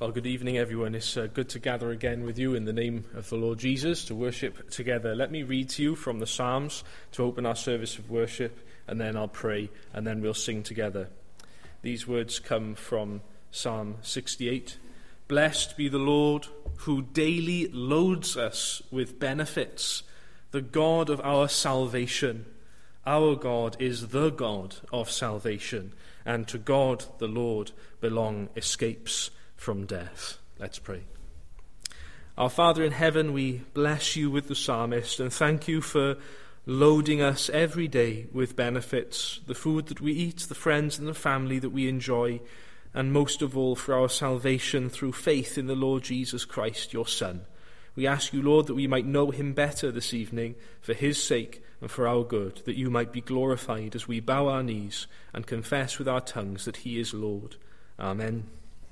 Well, good evening, everyone. It's good to gather again with you in the name of the Lord Jesus to worship together. Let me read to you from the Psalms to open our service of worship, and then I'll pray, and then we'll sing together. These words come from Psalm 68. Blessed be the Lord, who daily loads us with benefits, the God of our salvation. Our God is the God of salvation, and to God the Lord belong escapes from death. Let's pray. Our Father in heaven, we bless you with the psalmist and thank you for loading us every day with benefits, the food that we eat, the friends and the family that we enjoy, and most of all for our salvation through faith in the Lord Jesus Christ, your Son. We ask you, Lord, that we might know him better this evening for his sake and for our good, that you might be glorified as we bow our knees and confess with our tongues that he is Lord. Amen.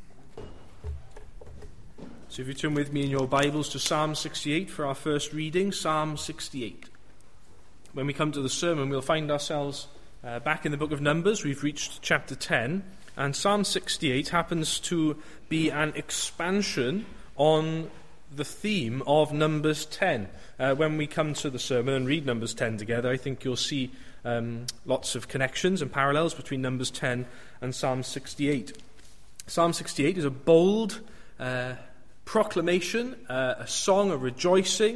So if you turn with me in your Bibles to Psalm 68 for our first reading, Psalm 68. When we come to the sermon, we'll find ourselves back in the book of Numbers. We've reached chapter 10, and Psalm 68 happens to be an expansion on the theme of Numbers 10. When we come to the sermon and read Numbers 10 together, I think you'll see lots of connections and parallels between Numbers 10 and Psalm 68. Psalm 68 is a bold proclamation, a song, a rejoicing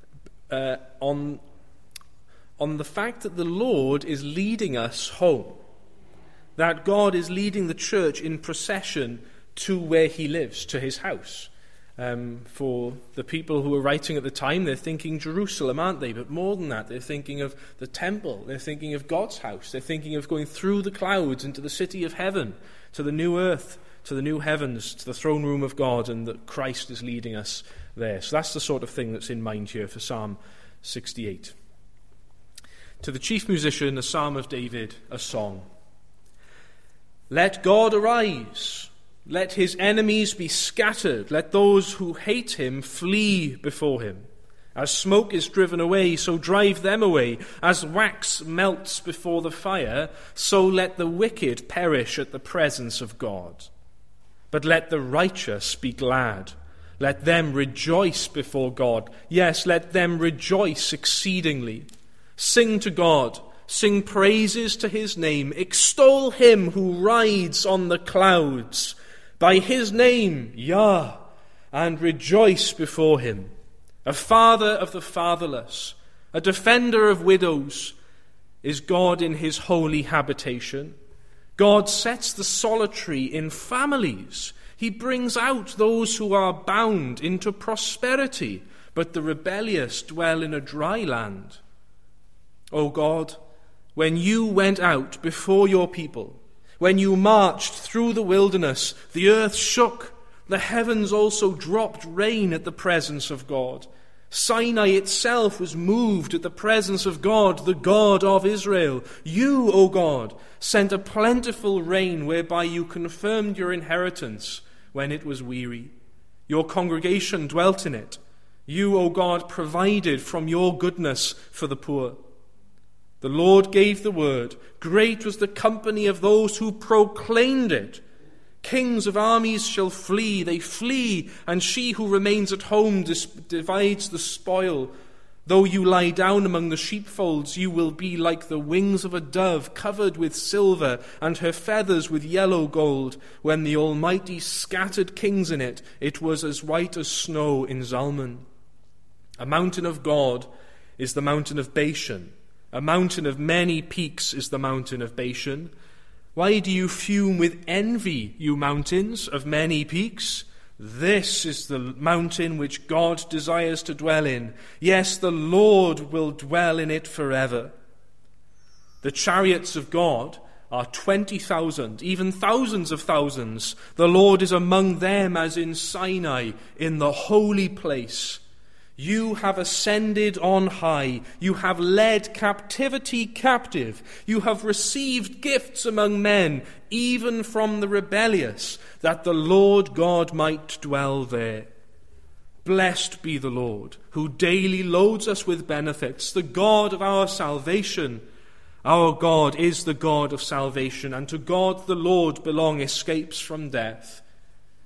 on the fact that the Lord is leading us home, that God is leading the church in procession to where he lives, to his house. For the people who are writing at the time, they're thinking Jerusalem, aren't they? But more than that, they're thinking of the temple, they're thinking of God's house, they're thinking of going through the clouds into the city of heaven, to the new earth, to the new heavens, to the throne room of God, and that Christ is leading us there. So that's the sort of thing that's in mind here for Psalm 68. To the chief musician, a psalm of David, a song. Let God arise, let his enemies be scattered, let those who hate him flee before him. As smoke is driven away, so drive them away. As wax melts before the fire, so let the wicked perish at the presence of God. But let the righteous be glad. Let them rejoice before God. Yes, let them rejoice exceedingly. Sing to God. Sing praises to his name. Extol him who rides on the clouds. By his name, Yah, and rejoice before him. A father of the fatherless, a defender of widows, is God in his holy habitation. God sets the solitary in families. He brings out those who are bound into prosperity, but the rebellious dwell in a dry land. O God, when you went out before your people, when you marched through the wilderness, the earth shook, the heavens also dropped rain at the presence of God. Sinai itself was moved at the presence of God, the God of Israel. You, O God, sent a plentiful rain whereby you confirmed your inheritance when it was weary. Your congregation dwelt in it. You, O God, provided from your goodness for the poor. The Lord gave the word. Great was the company of those who proclaimed it. Kings of armies shall flee, they flee, and she who remains at home divides the spoil. Though you lie down among the sheepfolds, you will be like the wings of a dove covered with silver, and her feathers with yellow gold. When the Almighty scattered kings in it, it was as white as snow in Zalman. A mountain of God is the mountain of Bashan. A mountain of many peaks is the mountain of Bashan. Why do you fume with envy, you mountains of many peaks? This is the mountain which God desires to dwell in. Yes, the Lord will dwell in it forever. The chariots of God are 20,000, even thousands of thousands. The Lord is among them as in Sinai, in the holy place. You have ascended on high. You have led captivity captive. You have received gifts among men, even from the rebellious, that the Lord God might dwell there. Blessed be the Lord, who daily loads us with benefits, the God of our salvation. Our God is the God of salvation, and to God the Lord belong escapes from death.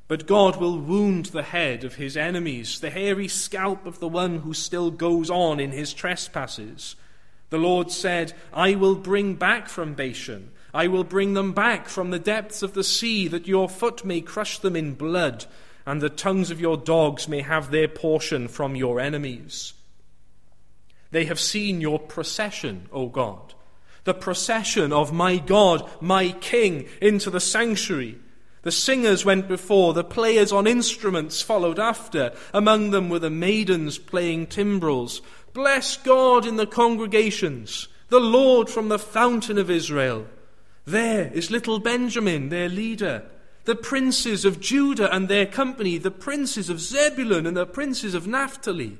But God will wound the head of his enemies, the hairy scalp of the one who still goes on in his trespasses. The Lord said, I will bring back from Bashan, I will bring them back from the depths of the sea, that your foot may crush them in blood, and the tongues of your dogs may have their portion from your enemies. They have seen your procession, O God, the procession of my God, my King, into the sanctuary. The singers went before, the players on instruments followed after. Among them were the maidens playing timbrels. Bless God in the congregations, the Lord from the fountain of Israel. There is little Benjamin, their leader, the princes of Judah and their company, the princes of Zebulun and the princes of Naphtali.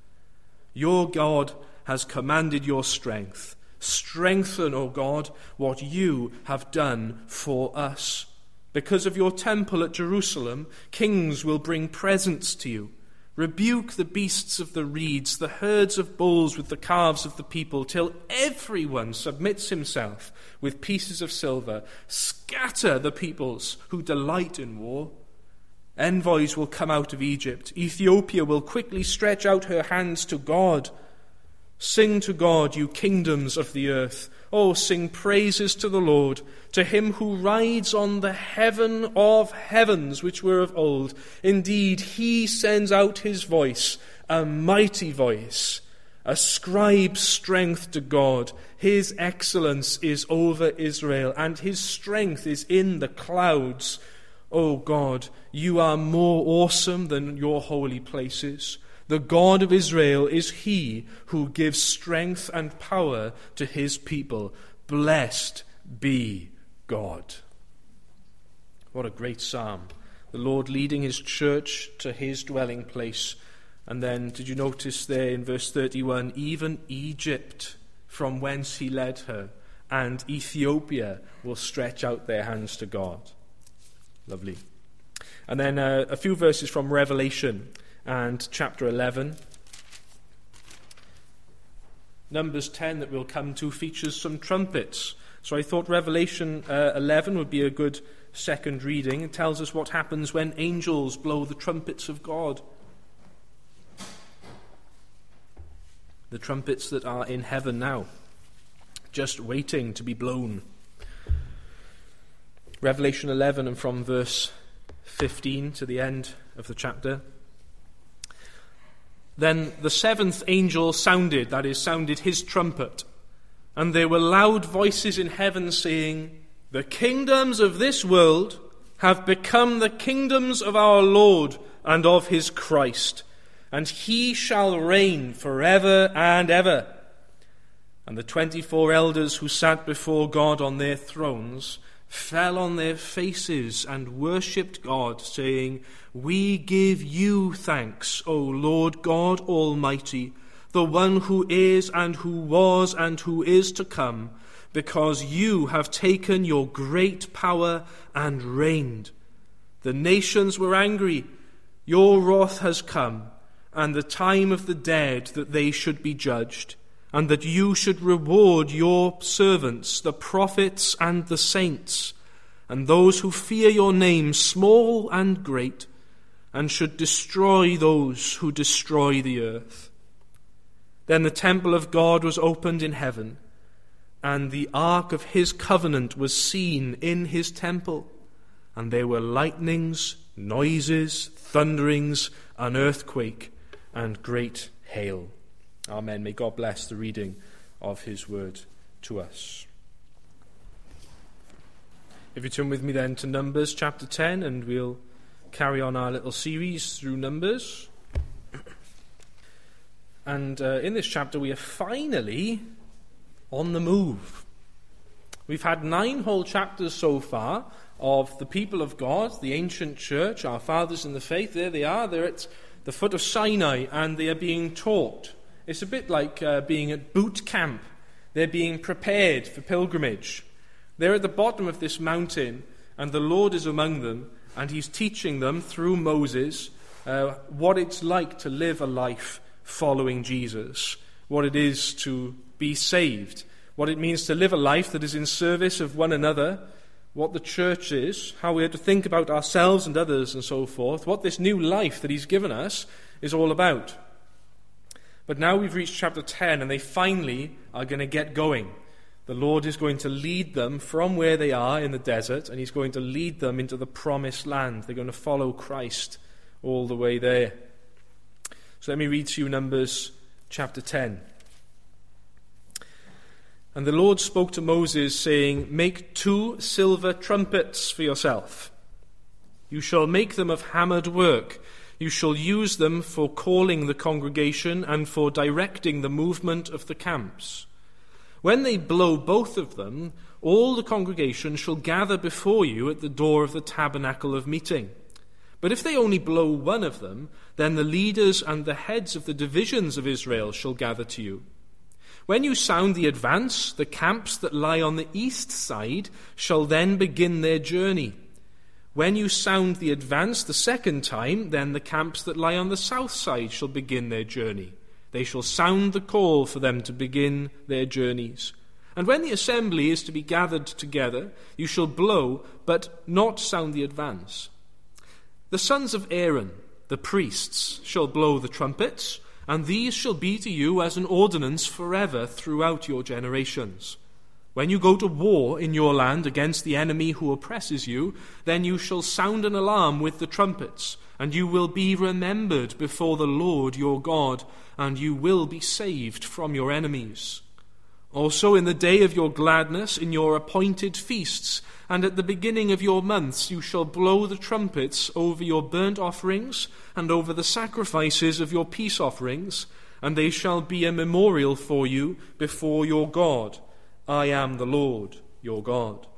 Your God has commanded your strength. Strengthen, O God, what you have done for us. Because of your temple at Jerusalem, kings will bring presents to you. Rebuke the beasts of the reeds, the herds of bulls with the calves of the people, till everyone submits himself with pieces of silver. Scatter the peoples who delight in war. Envoys will come out of Egypt. Ethiopia will quickly stretch out her hands to God. Sing to God, you kingdoms of the earth. Oh, sing praises to the Lord, to him who rides on the heaven of heavens, which were of old. Indeed, he sends out his voice, a mighty voice. Ascribe strength to God. His excellence is over Israel, and his strength is in the clouds. O God, you are more awesome than your holy places. The God of Israel is he who gives strength and power to his people. Blessed be God. What a great psalm. The Lord leading his church to his dwelling place. And then, did you notice there in verse 31, even Egypt, from whence he led her, and Ethiopia will stretch out their hands to God. Lovely. And then a few verses from Revelation and chapter 11. Numbers 10 that we'll come to features some trumpets. So I thought Revelation 11 would be a good second reading. It tells us what happens when angels blow the trumpets of God. The trumpets that are in heaven now, just waiting to be blown. Revelation 11 and from verse 15 to the end of the chapter. Then the seventh angel sounded, that is, sounded his trumpet, and there were loud voices in heaven saying, the kingdoms of this world have become the kingdoms of our Lord and of his Christ, and he shall reign forever and ever. And the 24 elders who sat before God on their thrones fell on their faces and worshipped God, saying, we give you thanks, O Lord God Almighty, the one who is and who was and who is to come, because you have taken your great power and reigned. The nations were angry. Your wrath has come, and the time of the dead that they should be judged, and that you should reward your servants, the prophets and the saints, and those who fear your name, small and great, and should destroy those who destroy the earth. Then the temple of God was opened in heaven, and the ark of his covenant was seen in his temple, and there were lightnings, noises, thunderings, an earthquake, and great hail. Amen. May God bless the reading of his word to us. If you turn with me then to Numbers chapter 10, and we'll carry on our little series through Numbers. And in this chapter we are finally on the move. We've had 9 whole chapters so far of the people of God, the ancient church, our fathers in the faith. There they are. They're at the foot of Sinai, and they are being taught. It's a bit like being at boot camp. They're being prepared for pilgrimage. They're at the bottom of this mountain, and the Lord is among them, and he's teaching them through Moses what it's like to live a life following Jesus, what it is to be saved, what it means to live a life that is in service of one another, what the church is, how we are to think about ourselves and others and so forth, what this new life that he's given us is all about. But now we've reached chapter 10 and they finally are going to get going. The Lord is going to lead them from where they are in the desert, and he's going to lead them into the promised land. They're going to follow Christ all the way there. So let me read to you Numbers chapter 10. And the Lord spoke to Moses, saying, "Make 2 silver trumpets for yourself. You shall make them of hammered work. You shall use them for calling the congregation and for directing the movement of the camps. When they blow both of them, all the congregation shall gather before you at the door of the tabernacle of meeting. But if they only blow one of them, then the leaders and the heads of the divisions of Israel shall gather to you. When you sound the advance, the camps that lie on the east side shall then begin their journey. When you sound the advance the second time, then the camps that lie on the south side shall begin their journey. They shall sound the call for them to begin their journeys. And when the assembly is to be gathered together, you shall blow, but not sound the advance. The sons of Aaron, the priests, shall blow the trumpets, and these shall be to you as an ordinance forever throughout your generations. When you go to war in your land against the enemy who oppresses you, then you shall sound an alarm with the trumpets, and you will be remembered before the Lord your God, and you will be saved from your enemies. Also in the day of your gladness, in your appointed feasts, and at the beginning of your months, you shall blow the trumpets over your burnt offerings and over the sacrifices of your peace offerings, and they shall be a memorial for you before your God. I am the Lord your God.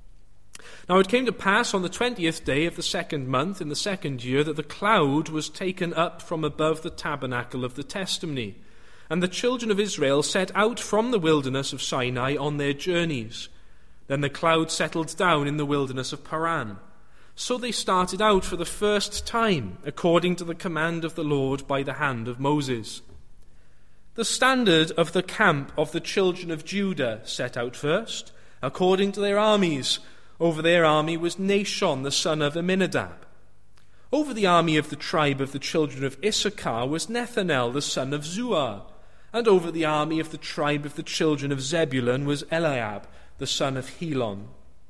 Now it came to pass on the 20th day of the 2nd month in the 2nd year that the cloud was taken up from above the tabernacle of the testimony, and the children of Israel set out from the wilderness of Sinai on their journeys. Then the cloud settled down in the wilderness of Paran. So they started out for the first time, according to the command of the Lord by the hand of Moses. The standard of the camp of the children of Judah set out first, according to their armies. Over their army was Nashon, the son of Amminadab. Over the army of the tribe of the children of Issachar was Nethanel, the son of Zuar. And over the army of the tribe of the children of Zebulun was Eliab, the son of Helon.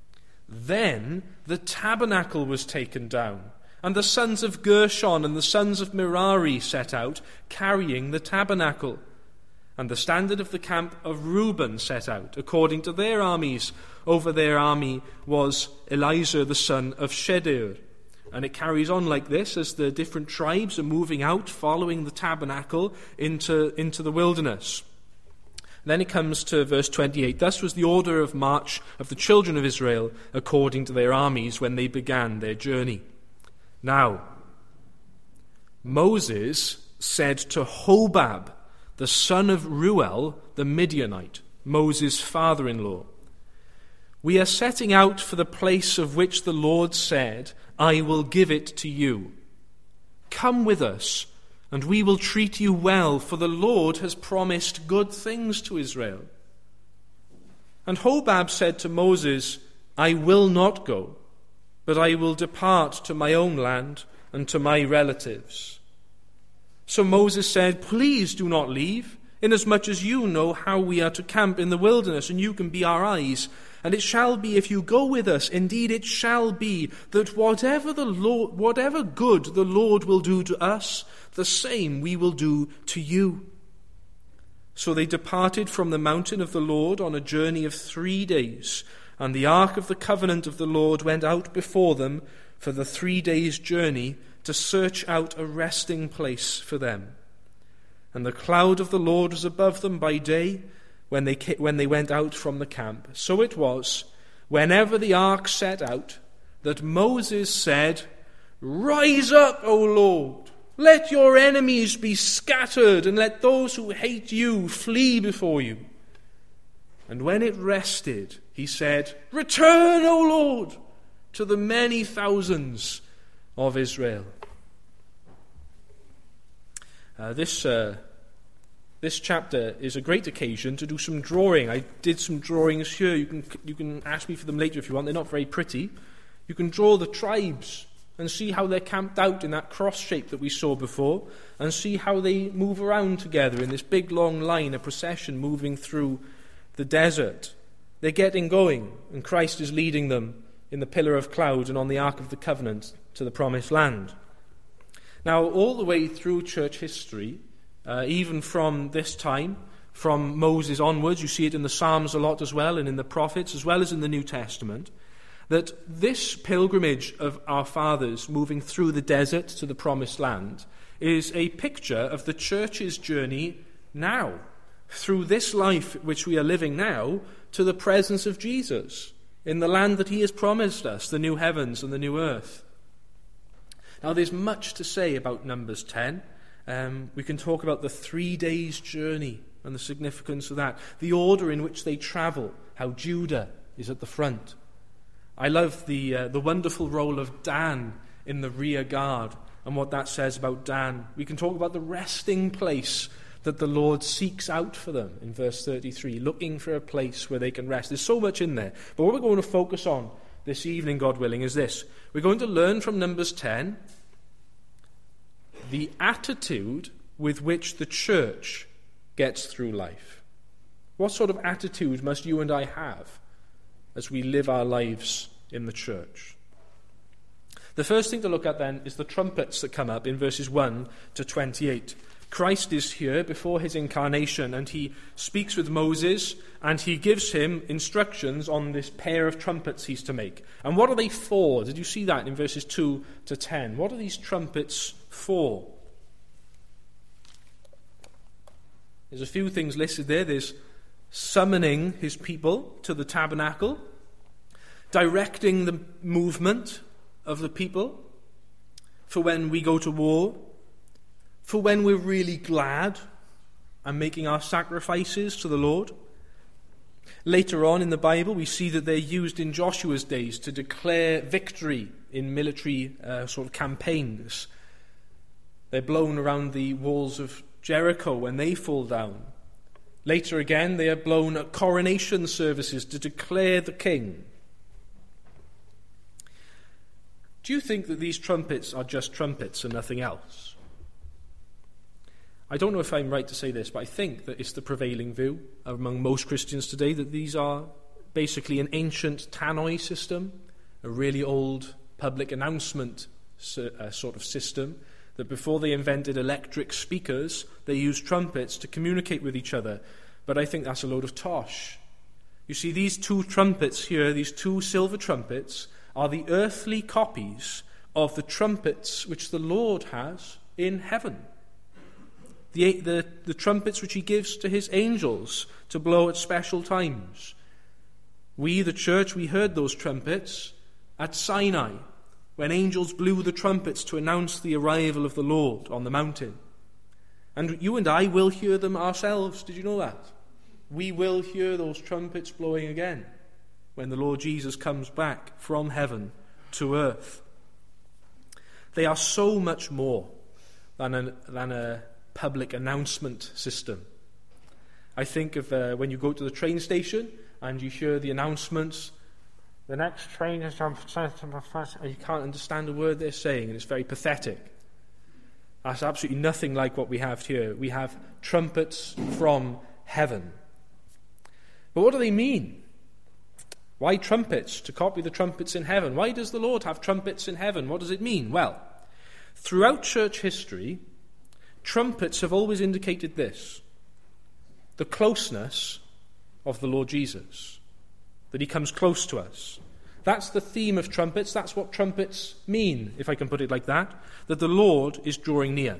Then the tabernacle was taken down, and the sons of Gershon and the sons of Merari set out, carrying the tabernacle. And the standard of the camp of Reuben set out, according to their armies. Over their army was Eliezer, the son of Shedeur. And it carries on like this as the different tribes are moving out, following the tabernacle into the wilderness. Then it comes to verse 28. Thus was the order of march of the children of Israel according to their armies when they began their journey. Now, Moses said to Hobab, the son of Reuel, the Midianite, Moses' father-in-law, "We are setting out for the place of which the Lord said, 'I will give it to you.' Come with us, and we will treat you well, for the Lord has promised good things to Israel." And Hobab said to Moses, "I will not go, but I will depart to my own land and to my relatives." So Moses said, "Please do not leave, inasmuch as you know how we are to camp in the wilderness, and you can be our eyes. And it shall be, if you go with us, indeed it shall be, that whatever good the Lord will do to us, the same we will do to you." So they departed from the mountain of the Lord on a journey of 3 days, and the ark of the covenant of the Lord went out before them for the 3 days' journey to search out a resting place for them. And the cloud of the Lord was above them by day when they went out from the camp. So it was, whenever the ark set out, that Moses said, "Rise up, O Lord, let your enemies be scattered, and let those who hate you flee before you." And when it rested, he said, "Return, O Lord, to the many thousands of Israel." This this chapter is a great occasion to do some drawing. I did some drawings here. You can ask me for them later if you want. They're not very pretty. You can draw the tribes and see how they're camped out in that cross shape that we saw before, and see how they move around together in this big long line, a procession moving through the desert. They're getting going, and Christ is leading them in the pillar of cloud and on the Ark of the Covenant to the promised land. Now, all the way through church history, even from this time, from Moses onwards, you see it in the Psalms a lot as well, and in the prophets, as well as in the New Testament, that this pilgrimage of our fathers moving through the desert to the promised land is a picture of the church's journey now, through this life which we are living now, to the presence of Jesus, in the land that he has promised us, the new heavens and the new earth. Now, there's much to say about Numbers 10. We can talk about the 3 days' journey and the significance of that, the order in which they travel, how Judah is at the front. I love the wonderful role of Dan in the rear guard and what that says about Dan. We can talk about the resting place that the Lord seeks out for them in verse 33, looking for a place where they can rest. There's so much in there. But what we're going to focus on this evening, God willing, is this. We're going to learn from Numbers 10 the attitude with which the church gets through life. What sort of attitude must you and I have as we live our lives in the church? The first thing to look at then is the trumpets that come up in verses 1 to 28. Christ is here before his incarnation, and he speaks with Moses, and he gives him instructions on this pair of trumpets he's to make. And what are they for? Did you see that in verses 2 to 10? What are these trumpets for? There's a few things listed there. There's summoning his people to the tabernacle, directing the movement of the people for when we go to war, for when we're really glad and making our sacrifices to the Lord. Later on in the Bible, we see that they're used in Joshua's days to declare victory in military sort of campaigns. They're blown around the walls of Jericho when they fall down. Later again, they are blown at coronation services to declare the king. Do you think that these trumpets are just trumpets and nothing else? I don't know if I'm right to say this, but I think that it's the prevailing view among most Christians today that these are basically an ancient tannoy system, a really old public announcement sort of system, that before they invented electric speakers, they used trumpets to communicate with each other. But I think that's a load of tosh. You see, these two trumpets here, these two silver trumpets, are the earthly copies of the trumpets which the Lord has in heaven. The trumpets which he gives to his angels to blow at special times. We, the church, we heard those trumpets at Sinai, when angels blew the trumpets to announce the arrival of the Lord on the mountain. And you and I will hear them ourselves. Did you know that? We will hear those trumpets blowing again when the Lord Jesus comes back from heaven to earth. They are so much more than a public announcement system. I think of when you go to the train station and you hear the announcements, the next train is on, you can't understand a word they're saying, and it's very pathetic. That's absolutely nothing like what we have here. We have trumpets from heaven. But what do they mean? Why trumpets? To copy the trumpets in heaven. Why does the Lord have trumpets in heaven? What does it mean? Well, throughout church history, trumpets have always indicated this: the closeness of the Lord Jesus, that he comes close to us. That's the theme of trumpets. That's what trumpets mean, if I can put it like that the Lord is drawing near.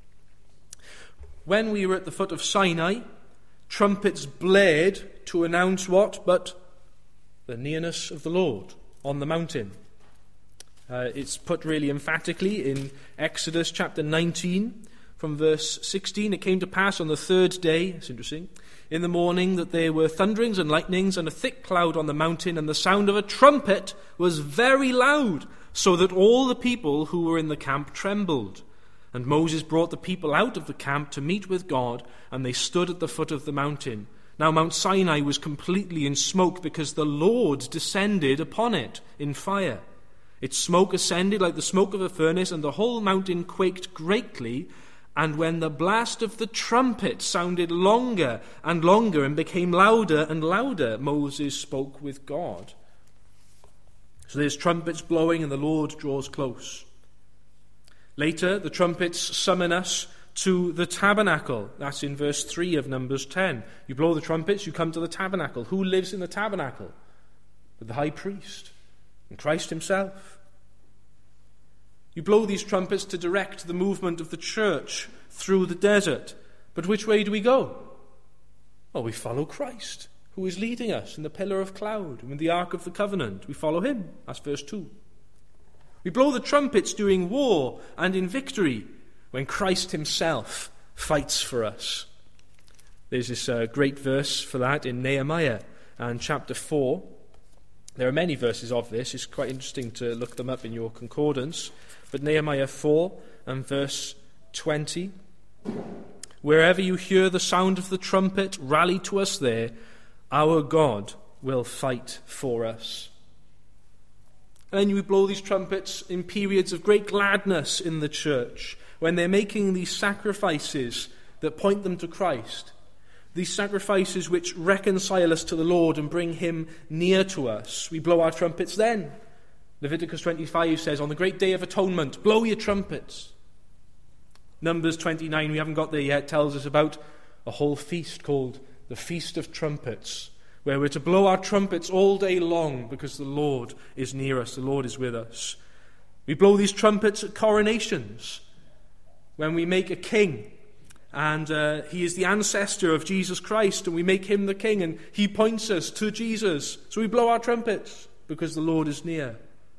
When we were at the foot of Sinai, trumpets blared to announce what? But the nearness of the Lord on the mountain. It's put really emphatically in Exodus chapter 19, from verse 16. It came to pass on the third day, it's interesting, in the morning that there were thunderings and lightnings and a thick cloud on the mountain, and the sound of a trumpet was very loud, so that all the people who were in the camp trembled. And Moses brought the people out of the camp to meet with God, and they stood at the foot of the mountain. Now Mount Sinai was completely in smoke because the Lord descended upon it in fire. Its smoke ascended like the smoke of a furnace, and the whole mountain quaked greatly. And when the blast of the trumpet sounded longer and longer and became louder and louder, Moses spoke with God. So there's trumpets blowing and the Lord draws close. Later, the trumpets summon us to the tabernacle. That's in verse 3 of Numbers 10. You blow the trumpets, you come to the tabernacle. Who lives in the tabernacle? The high priest and Christ himself. You blow these trumpets to direct the movement of the church through the desert. But which way do we go? Well, we follow Christ, who is leading us in the pillar of cloud and with the ark of the covenant. We follow him. That's verse 2. We blow the trumpets during war and in victory when Christ himself fights for us. There's this great verse for that in Nehemiah and chapter 4. There are many verses of this. It's quite interesting to look them up in your concordance. But Nehemiah 4 and verse 20. Wherever you hear the sound of the trumpet, rally to us there. Our God will fight for us. And then we blow these trumpets in periods of great gladness in the church, when they're making these sacrifices that point them to Christ. These sacrifices which reconcile us to the Lord and bring him near to us. We blow our trumpets then. Leviticus 25 says, on the great day of atonement, blow your trumpets. Numbers 29, we haven't got there yet, tells us about a whole feast called the Feast of Trumpets, where we're to blow our trumpets all day long because the Lord is near us, the Lord is with us. We blow these trumpets at coronations, when we make a king, and he is the ancestor of Jesus Christ, and we make him the king, and he points us to Jesus. So we blow our trumpets because the Lord is near.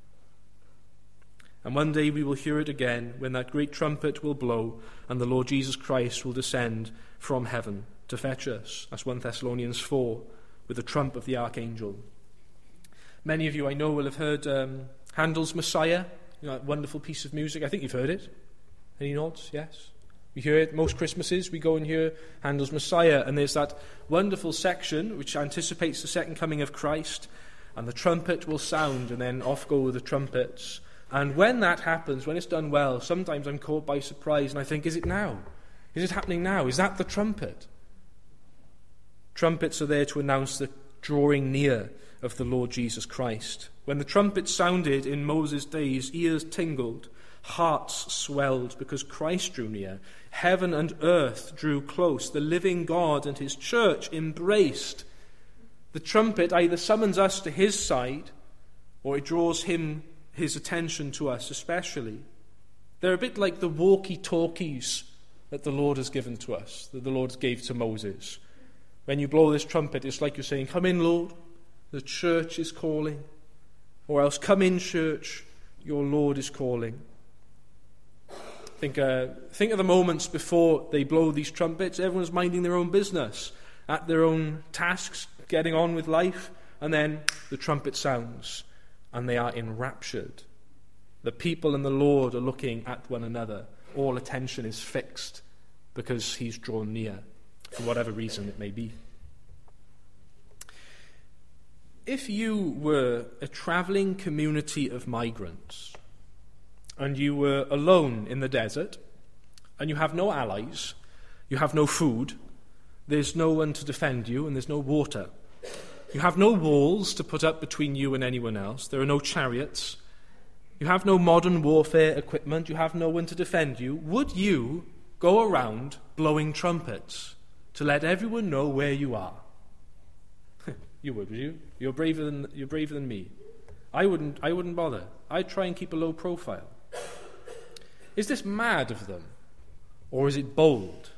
And one day we will hear it again, when that great trumpet will blow, and the Lord Jesus Christ will descend from heaven to fetch us. That's 1 Thessalonians 4, with the trump of the archangel. Many of you, I know, will have heard Handel's Messiah, that wonderful piece of music. I think you've heard it. Any nods? Yes. We hear it most Christmases. We go and hear Handel's Messiah, and there's that wonderful section which anticipates the second coming of Christ, and the trumpet will sound, and then off go the trumpets. And when that happens, when it's done well, sometimes I'm caught by surprise, and I think, is it now? Is it happening now? Is that the trumpet? Trumpets are there to announce the drawing near of the Lord Jesus Christ. When the trumpet sounded in Moses' days, ears tingled, hearts swelled, because Christ drew near. Heaven and earth drew close. The living God and his church embraced. The trumpet either summons us to his side, or it draws his attention to us especially. They're a bit like the walkie-talkies that the Lord has given to us, that the Lord gave to Moses. When you blow this trumpet, it's like you're saying, come in, Lord, the church is calling. Or else, come in, church, your Lord is calling. Think of the moments before they blow these trumpets. Everyone's minding their own business, at their own tasks, getting on with life, and then the trumpet sounds, and they are enraptured. The people and the Lord are looking at one another. All attention is fixed because he's drawn near, for whatever reason it may be. If you were a travelling community of migrants, and you were alone in the desert, and you have no allies, you have no food, there's no one to defend you, and there's no water. You have no walls to put up between you and anyone else. There are no chariots. You have no modern warfare equipment. You have no one to defend you. Would you go around blowing trumpets to let everyone know where you are? You would you? You're braver than me. I wouldn't bother. I'd try and keep a low profile. Is this mad of them, or is it bold?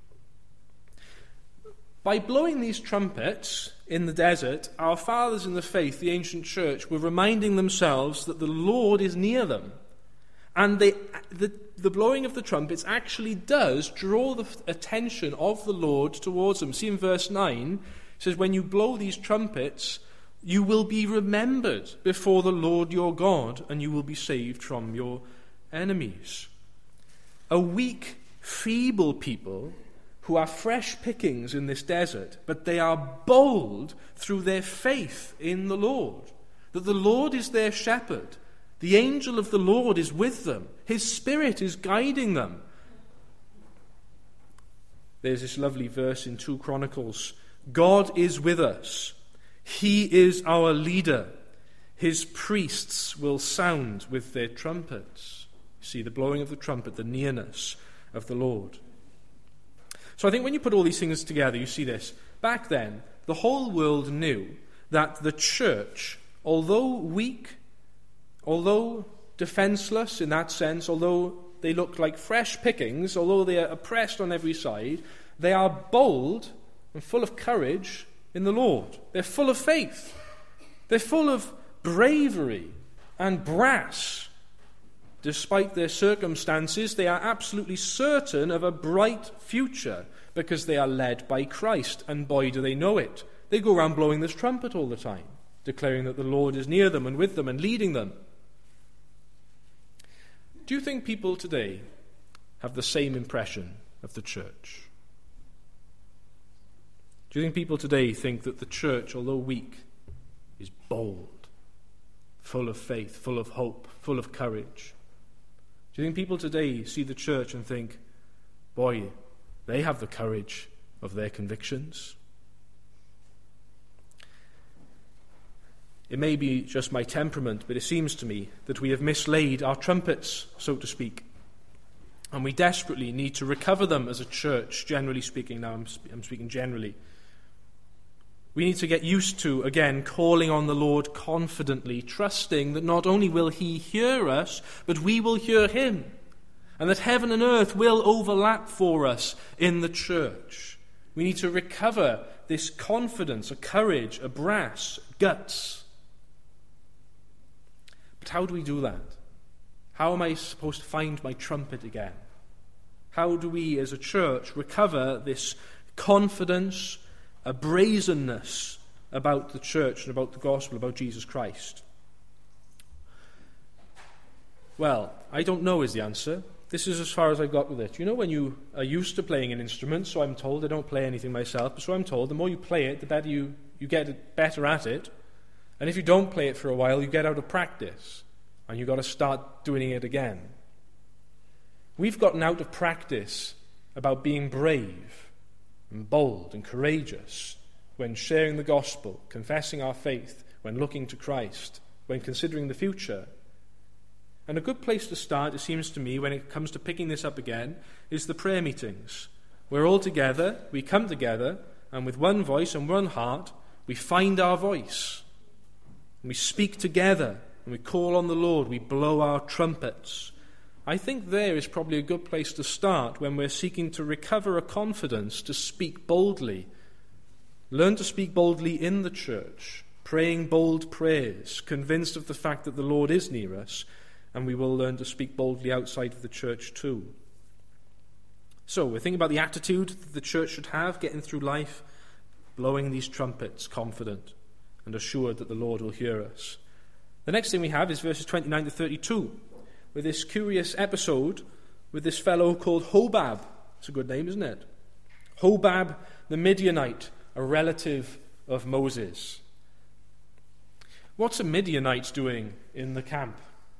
By blowing these trumpets in the desert, our fathers in the faith, the ancient church, were reminding themselves that the Lord is near them. And the blowing of the trumpets actually does draw the attention of the Lord towards them. See in verse 9, it says, when you blow these trumpets, you will be remembered before the Lord your God, and you will be saved from your enemies. a weak, feeble people who are fresh pickings in this desert, but they are bold through their faith in the Lord, that the Lord is their shepherd. The angel of the Lord is with them. His Spirit is guiding them. There's this lovely verse in 2 Chronicles. God is with us. He is our leader. His priests will sound with their trumpets. See, the blowing of the trumpet, the nearness of the Lord. So I think when you put all these things together, you see this. Back then, the whole world knew that the church, although weak, although defenseless in that sense, although they look like fresh pickings, although they are oppressed on every side, they are bold and full of courage in the Lord. They're full of faith. They're full of bravery and brass. Despite their circumstances, they are absolutely certain of a bright future because they are led by Christ, and boy, do they know it. They go around blowing this trumpet all the time, declaring that the Lord is near them and with them and leading them. Do you think people today have the same impression of the church? Do you think people today think that the church, although weak, is bold, full of faith, full of hope, full of courage? Do you think people today see the church and think, boy, they have the courage of their convictions? It may be just my temperament, but it seems to me that we have mislaid our trumpets, so to speak. And we desperately need to recover them as a church, generally speaking. Now I'm speaking generally. We need to get used to, again, calling on the Lord confidently, trusting that not only will He hear us, but we will hear Him, and that heaven and earth will overlap for us in the church. We need to recover this confidence, a courage, a brass, guts. But how do we do that? How am I supposed to find my trumpet again? How do we as a church recover this confidence, a brazenness about the church and about the gospel, about Jesus Christ? Well, I don't know is the answer. This is as far as I got with it. You know when you are used to playing an instrument, so I'm told, I don't play anything myself, but so I'm told, the more you play it, the better you get better at it. And if you don't play it for a while, you get out of practice, and you've got to start doing it again. We've gotten out of practice about being brave and bold and courageous when sharing the gospel, confessing our faith, when looking to Christ, when considering the future. And a good place to start, it seems to me, when it comes to picking this up again, is the prayer meetings. We're all together, we come together, and with one voice and one heart, we find our voice. And we speak together, and we call on the Lord, we blow our trumpets. I think there is probably a good place to start when we're seeking to recover a confidence to speak boldly. Learn to speak boldly in the church, praying bold prayers, convinced of the fact that the Lord is near us, and we will learn to speak boldly outside of the church too. So we're thinking about the attitude that the church should have, getting through life, blowing these trumpets, confident and assured that the Lord will hear us. The next thing we have is verses 29 to 32, with this curious episode with this fellow called Hobab. It's a good name, isn't it? Hobab the Midianite, a relative of Moses. What's a Midianite doing in the camp?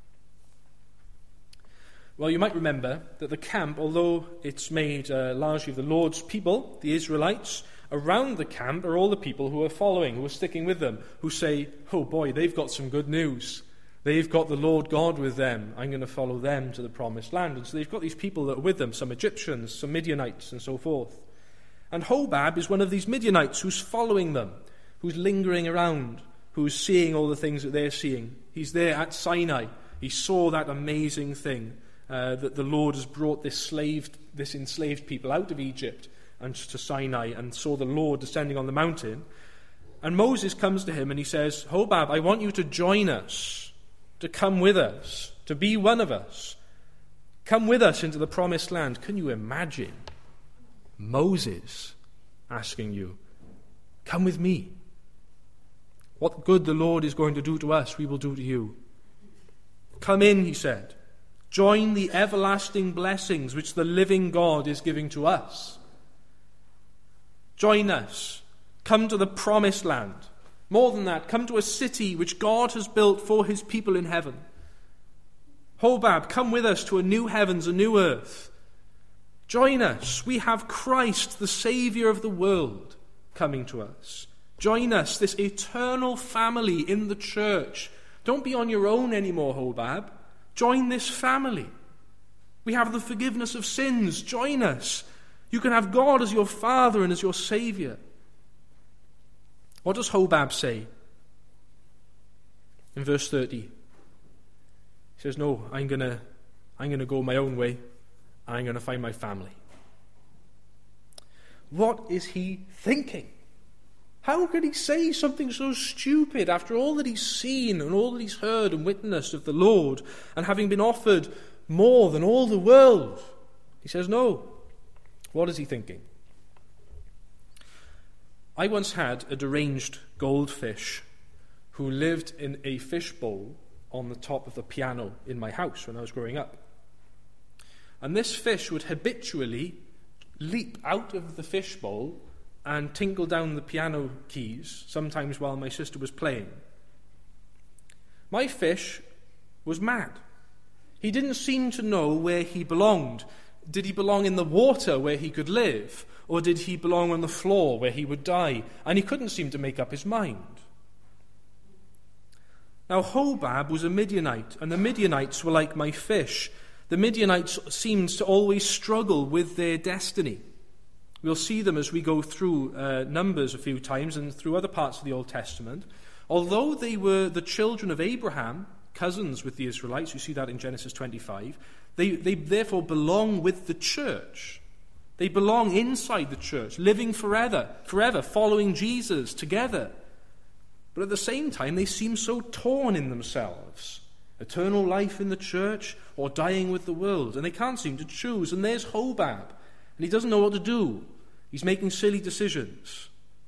Well, you might remember that the camp, although it's made largely of the Lord's people, the Israelites, around the camp are all the people who are following, who are sticking with them, who say, oh boy, they've got some good news. They've got the Lord God with them. I'm going to follow them to the promised land. And so they've got these people that are with them, some Egyptians, some Midianites, and so forth. And Hobab is one of these Midianites who's following them, who's lingering around, who's seeing all the things that they're seeing. He's there at Sinai. He saw that amazing thing, that the Lord has brought this enslaved people out of Egypt and to Sinai, and saw the Lord descending on the mountain. And Moses comes to him and he says, Hobab, I want you to join us, to come with us, to be one of us. Come with us into the promised land. Can you imagine Moses asking you, come with me? What good the Lord is going to do to us, we will do to you. Come in, he said. Join the everlasting blessings which the living God is giving to us. Join us. Come to the promised land. More than that, come to a city which God has built for his people in heaven. Hobab, come with us to a new heavens, a new earth. Join us. We have Christ, the Saviour of the world, coming to us. Join us, this eternal family in the church. Don't be on your own anymore, Hobab. Join this family. We have the forgiveness of sins. Join us. You can have God as your Father and as your Saviour. What does Hobab say? In verse 30, he says, no, I'm gonna go my own way. I'm going to find my family. What is he thinking? How could he say something so stupid after all that he's seen and all that he's heard and witnessed of the Lord, and having been offered more than all the world? He says no. What is he thinking? I once had a deranged goldfish who lived in a fishbowl on the top of the piano in my house when I was growing up. And this fish would habitually leap out of the fishbowl and tinkle down the piano keys, sometimes while my sister was playing. My fish was mad. He didn't seem to know where he belonged. Did he belong in the water where he could live? Or did he belong on the floor where he would die? And he couldn't seem to make up his mind. Now Hobab was a Midianite, and the Midianites were like my fish. The Midianites seemed to always struggle with their destiny. We'll see them as we go through Numbers a few times and through other parts of the Old Testament. Although they were the children of Abraham, cousins with the Israelites, you see that in Genesis 25, they therefore belong with the church. They belong inside the church, living forever, following Jesus together. But at the same time, they seem so torn in themselves. Eternal life in the church or dying with the world. And they can't seem to choose. And there's Hobab. And he doesn't know what to do. He's making silly decisions.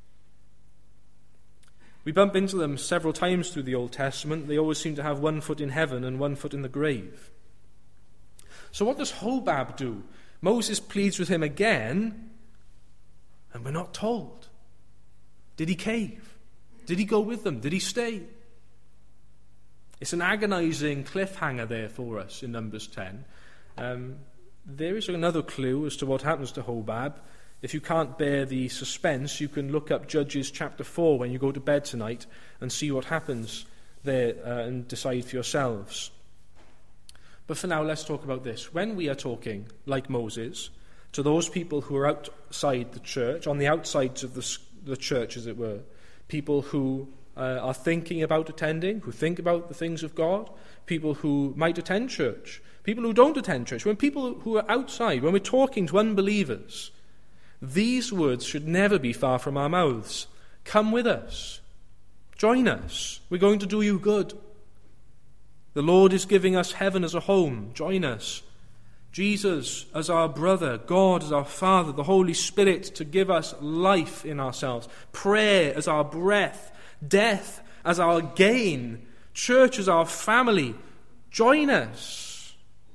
We bump into them several times through the Old Testament. They always seem to have one foot in heaven and one foot in the grave. So what does Hobab do? Moses pleads with him again, and we're not told. Did he cave? Did he go with them? Did he stay? It's an agonizing cliffhanger there for us in Numbers 10. There is another clue as to what happens to Hobab. If you can't bear the suspense, you can look up Judges chapter 4 when you go to bed tonight and see what happens there and decide for yourselves. But for now, let's talk about this. When we are talking, like Moses, to those people who are outside the church, on the outsides of the church, as it were, people who are thinking about attending, who think about the things of God, people who might attend church, people who don't attend church, when people who are outside, when we're talking to unbelievers, these words should never be far from our mouths. Come with us. Join us. We're going to do you good. The Lord is giving us heaven as a home. Join us. Jesus as our brother, God as our Father, the Holy Spirit to give us life in ourselves, prayer as our breath, death as our gain, church as our family. Join us.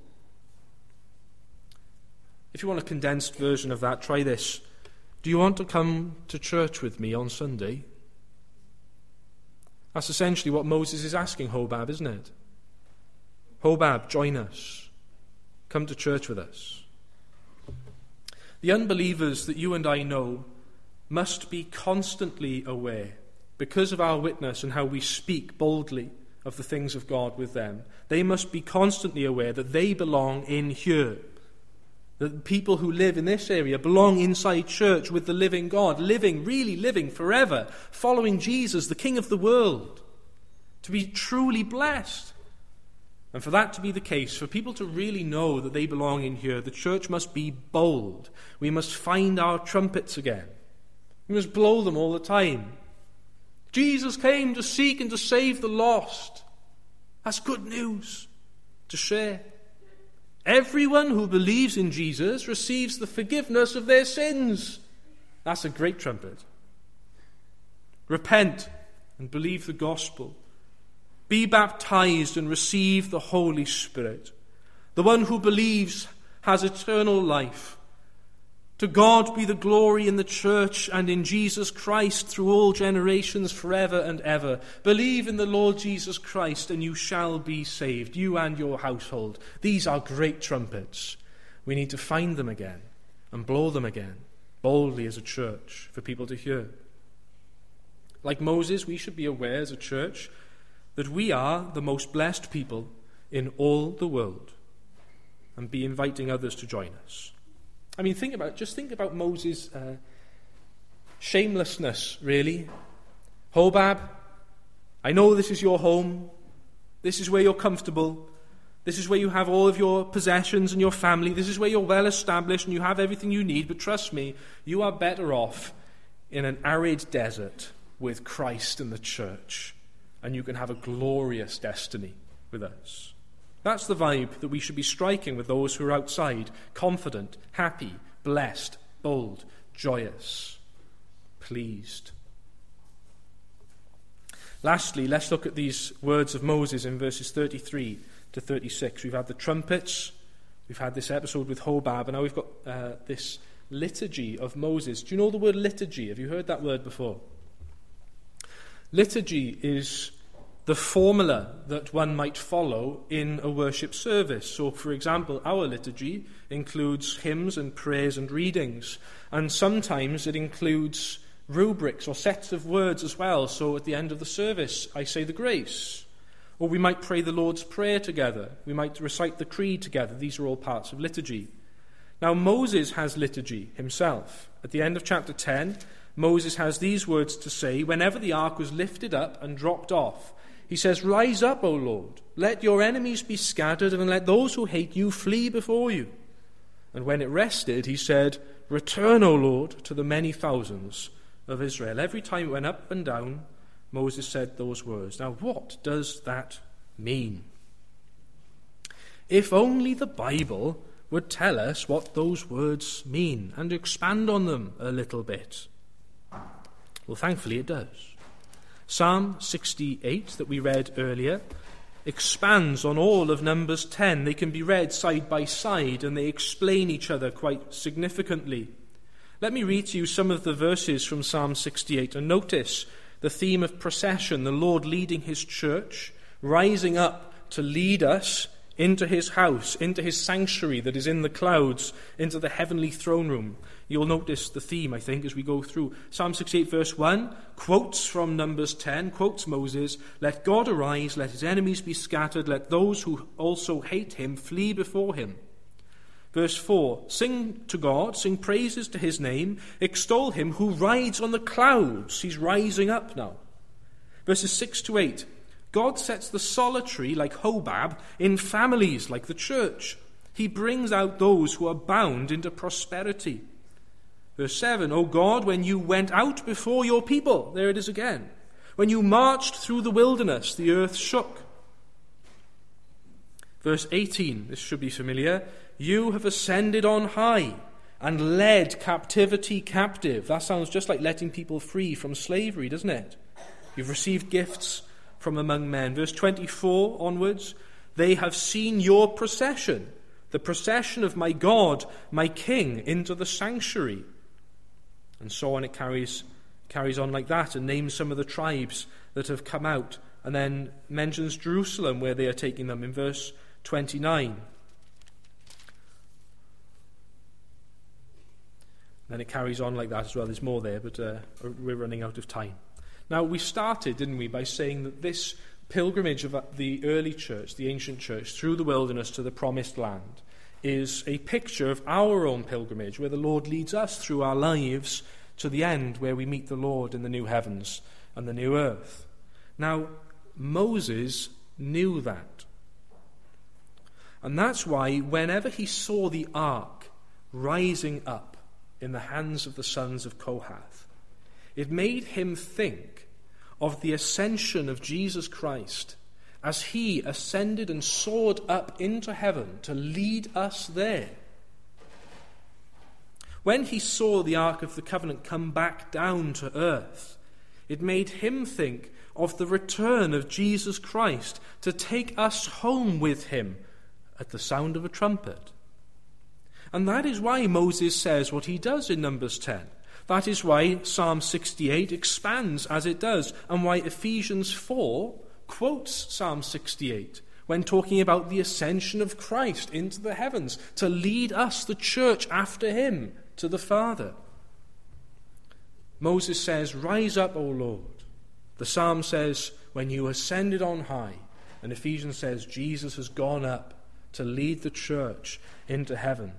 If you want a condensed version of that, try this. Do you want to come to church with me on Sunday? That's essentially what Moses is asking Hobab, isn't it? Hobab, join us. Come to church with us. The unbelievers that you and I know must be constantly aware, because of our witness and how we speak boldly of the things of God with them. They must be constantly aware that they belong in here. That the people who live in this area belong inside church with the living God, really living forever, following Jesus, the King of the world, to be truly blessed. And for that to be the case, for people to really know that they belong in here, the church must be bold. We must find our trumpets again. We must blow them all the time. Jesus came to seek and to save the lost. That's good news to share. Everyone who believes in Jesus receives the forgiveness of their sins. That's a great trumpet. Repent and believe the gospel. Be baptized and receive the Holy Spirit. The one who believes has eternal life. To God be the glory in the church and in Jesus Christ through all generations forever and ever. Believe in the Lord Jesus Christ and you shall be saved, you and your household. These are great trumpets. We need to find them again and blow them again, boldly as a church, for people to hear. Like Moses, we should be aware as a church that we are the most blessed people in all the world, and be inviting others to join us. I mean, think about Moses' shamelessness, really. Hobab, I know this is your home. This is where you're comfortable. This is where you have all of your possessions and your family. This is where you're well established and you have everything you need. But trust me, you are better off in an arid desert with Christ and the church. And you can have a glorious destiny with us. That's the vibe that we should be striking with those who are outside, confident, happy, blessed, bold, joyous, pleased. Lastly, let's look at these words of Moses in verses 33 to 36. We've had the trumpets, we've had this episode with Hobab, and now we've got this liturgy of Moses. Do you know the word liturgy? Have you heard that word before? Liturgy is the formula that one might follow in a worship service. So, for example, our liturgy includes hymns and prayers and readings, and sometimes it includes rubrics or sets of words as well. So at the end of the service, I say the grace. Or we might pray the Lord's Prayer together. We might recite the Creed together. These are all parts of liturgy. Now, Moses has liturgy himself. At the end of chapter 10, Moses has these words to say whenever the ark was lifted up and dropped off. He says, "Rise up, O Lord, let your enemies be scattered, and let those who hate you flee before you." And when it rested, he said, "Return, O Lord, to the many thousands of Israel." Every time it went up and down, Moses said those words. Now, what does that mean? If only the Bible would tell us what those words mean and expand on them a little bit. Well, thankfully it does. Psalm 68 that we read earlier expands on all of Numbers 10. They can be read side by side and they explain each other quite significantly. Let me read to you some of the verses from Psalm 68 and notice the theme of procession, the Lord leading his church, rising up to lead us into his house, into his sanctuary that is in the clouds, into the heavenly throne room. You'll notice the theme, I think, as we go through. Psalm 68 verse 1 quotes from Numbers 10, quotes Moses, "Let God arise, let his enemies be scattered, let those who also hate him flee before him." Verse 4, "Sing to God, sing praises to his name, extol him who rides on the clouds." He's rising up now. Verses 6 to 8, "God sets the solitary, like Hobab, in families, like the church. He brings out those who are bound into prosperity." Verse 7, "O God, when you went out before your people," there it is again, "when you marched through the wilderness, the earth shook." Verse 18, this should be familiar, "You have ascended on high and led captivity captive." That sounds just like letting people free from slavery, doesn't it? "You've received gifts from among men." Verse 24 onwards, "They have seen your procession, the procession of my God, my King, into the sanctuary." And so on, it carries on like that and names some of the tribes that have come out, and then mentions Jerusalem where they are taking them in verse 29. Then it carries on like that as well. There's more there, but we're running out of time. Now, we started, didn't we, by saying that this pilgrimage of the early church, the ancient church, through the wilderness to the promised land, is a picture of our own pilgrimage, where the Lord leads us through our lives to the end, where we meet the Lord in the new heavens and the new earth. Now, Moses knew that. And that's why whenever he saw the ark rising up in the hands of the sons of Kohath, it made him think of the ascension of Jesus Christ as he ascended and soared up into heaven to lead us there. When he saw the Ark of the Covenant come back down to earth, it made him think of the return of Jesus Christ to take us home with him at the sound of a trumpet. And that is why Moses says what he does in Numbers 10. That is why Psalm 68 expands as it does, and why Ephesians 4 quotes Psalm 68 when talking about the ascension of Christ into the heavens to lead us, the church, after him to the Father. Moses says, "Rise up, O Lord." The Psalm says, "When you ascended on high." And Ephesians says, Jesus has gone up to lead the church into heaven.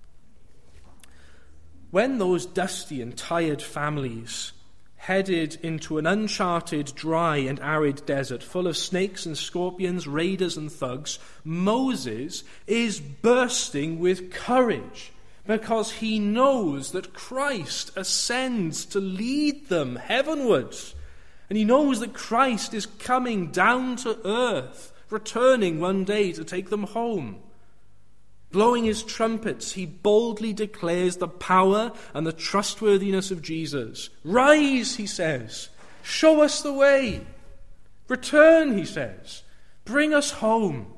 When those dusty and tired families headed into an uncharted, dry and arid desert full of snakes and scorpions, raiders and thugs, Moses is bursting with courage because he knows that Christ ascends to lead them heavenwards. And he knows that Christ is coming down to earth, returning one day to take them home. Blowing his trumpets, he boldly declares the power and the trustworthiness of Jesus. "Rise," he says. "Show us the way. Return," he says. "Bring us home."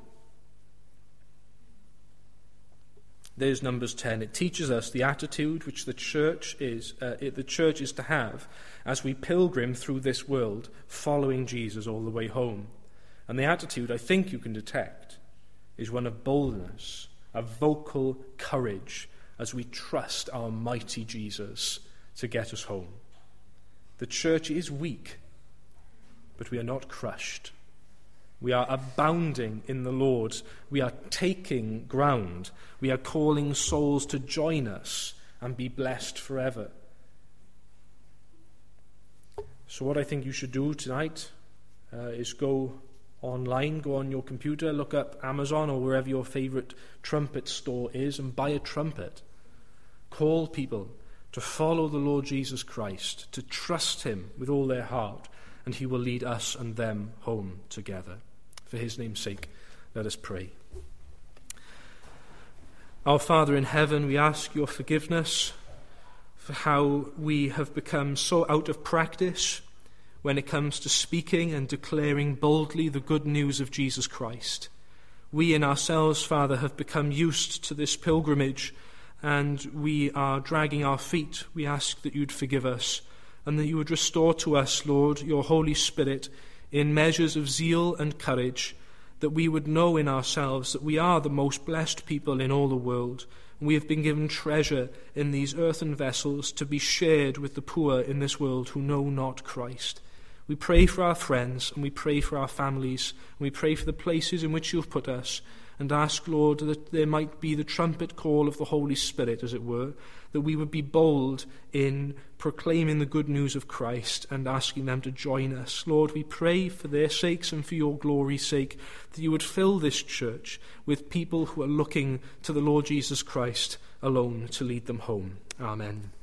There's Numbers 10. It teaches us the attitude which the church is to have as we pilgrim through this world, following Jesus all the way home. And the attitude, I think you can detect, is one of boldness, a vocal courage as we trust our mighty Jesus to get us home. The church is weak, but we are not crushed. We are abounding in the Lord. We are taking ground. We are calling souls to join us and be blessed forever. So what I think you should do tonight is go online, go on your computer, look up Amazon or wherever your favorite trumpet store is and buy a trumpet. Call people to follow the Lord Jesus Christ, to trust him with all their heart, and he will lead us and them home together. For his name's sake, let us pray. Our Father in heaven, we ask your forgiveness for how we have become so out of practice when it comes to speaking and declaring boldly the good news of Jesus Christ. We in ourselves, Father, have become used to this pilgrimage, and we are dragging our feet. We ask that you'd forgive us, and that you would restore to us, Lord, your Holy Spirit in measures of zeal and courage, that we would know in ourselves that we are the most blessed people in all the world, and we have been given treasure in these earthen vessels to be shared with the poor in this world who know not Christ. We pray for our friends, and we pray for our families, and we pray for the places in which you've put us, and ask, Lord, that there might be the trumpet call of the Holy Spirit, as it were, that we would be bold in proclaiming the good news of Christ and asking them to join us. Lord, we pray for their sakes and for your glory's sake that you would fill this church with people who are looking to the Lord Jesus Christ alone to lead them home. Amen.